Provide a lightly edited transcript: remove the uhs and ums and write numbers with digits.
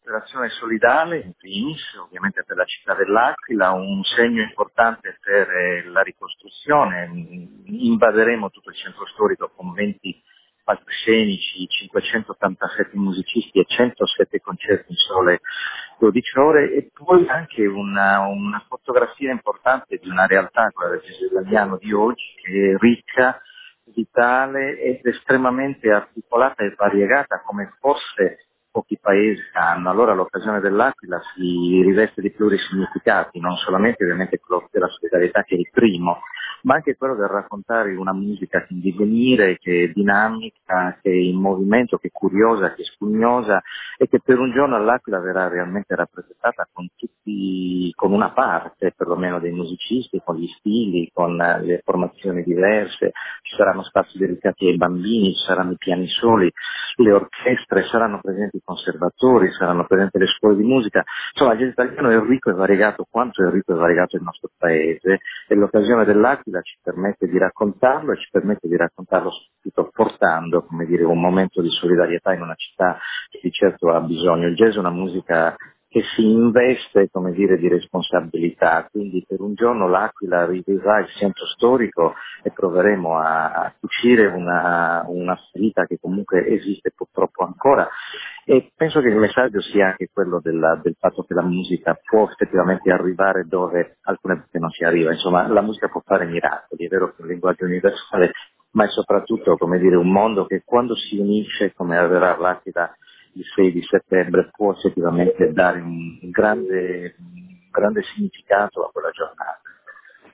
un'operazione solidale, in primis, ovviamente per la città dell'Aquila, un segno importante per la ricostruzione. Invaderemo tutto il centro storico con 20 palcoscenici, 587 musicisti e 107 concerti in sole 12 ore, e poi anche una fotografia importante di una realtà, quella del Gesù italiano di oggi, che è ricca, vitale ed estremamente articolata e variegata, come forse pochi paesi hanno. Allora l'occasione dell'Aquila si riveste di plurisignificati, non solamente ovviamente quello della solidarietà, che è il primo, ma anche quello del raccontare una musica che è in divenire, che è dinamica, che è in movimento, che è curiosa, che è spugnosa, e che per un giorno all'Aquila verrà realmente rappresentata con una parte perlomeno dei musicisti, con gli stili, con le formazioni diverse. Ci saranno spazi dedicati ai bambini, ci saranno i piani soli, le orchestre, saranno presenti i conservatori, saranno presenti le scuole di musica. Insomma, il jazz italiano è ricco e variegato quanto è ricco e variegato il nostro paese, e l'occasione dell'Aquila ci permette di raccontarlo, e ci permette di raccontarlo soprattutto portando, come dire, un momento di solidarietà in una città che di certo ha bisogno. Il jazz è una musica che si investe, come dire, di responsabilità, quindi per un giorno l'Aquila rivivrà il centro storico e proveremo a cucire una ferita che comunque esiste purtroppo ancora, e penso che il messaggio sia anche quello del fatto che la musica può effettivamente arrivare dove alcune volte non si arriva. Insomma, la musica può fare miracoli, è vero che è un linguaggio universale, ma è soprattutto, come dire, un mondo che quando si unisce, come avverrà l'Aquila il 6 di settembre, può effettivamente dare un grande significato a quella giornata.